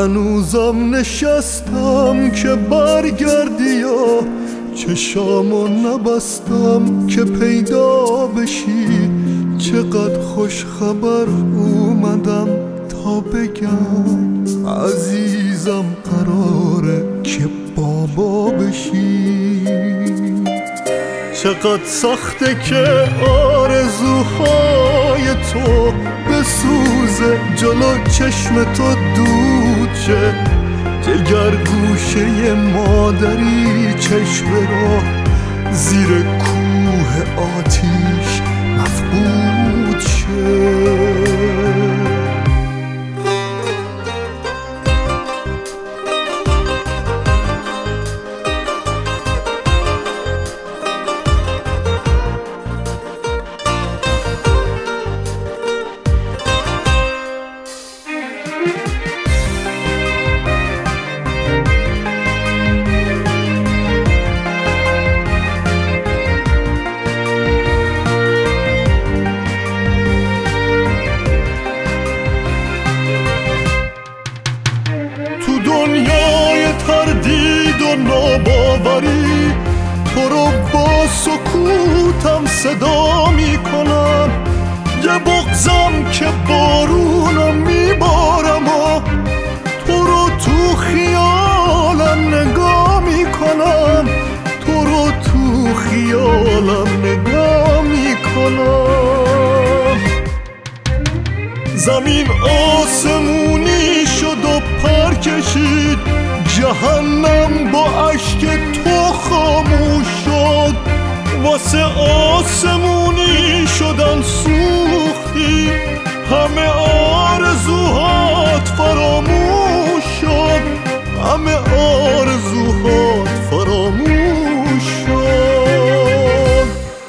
هنوزم نشستم که برگردی یا چشامو نبستم که پیدا بشی. چقدر خوش خبر اومدم تا بگم عزیزم قراره که بابا بشی. چقدر سخته که آرزوهای تو بسوزه جلو چشم تو دود شه. جگر گوشه مادری چشم راه زیر کوه آتیش مفقود شه. دنیای تردید و ناباوری تو رو با سکوتم صدا میکنم. یه بغضم که بارونو میبارم و تو رو تو خیالم نگاه میکنم. تو رو تو خیالم نگاه میکنم. زمین آسمونی شد و پر کشید. جهنم با اشک تو خاموش شد. واسه آسمونی شدن سوختی. همه آرزوهات فراموش شد. همه آرزوهات فراموش شد.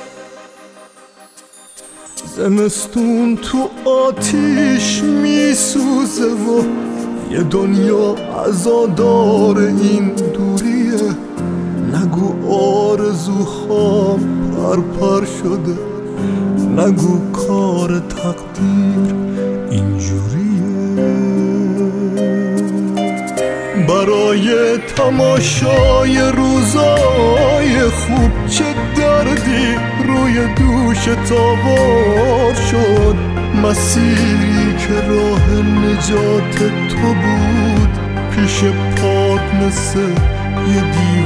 زمستون تو آتیش میسوزه و یه دنیا عزادار این دوریه. نگو آرزوهام پرپر شده. نگو کار تقدیر اینجوریه. برای تماشای روزای خوب چه دردی روی دوش تاوار شد. مسیری که راه نجات تو بود پیش پات مثل یه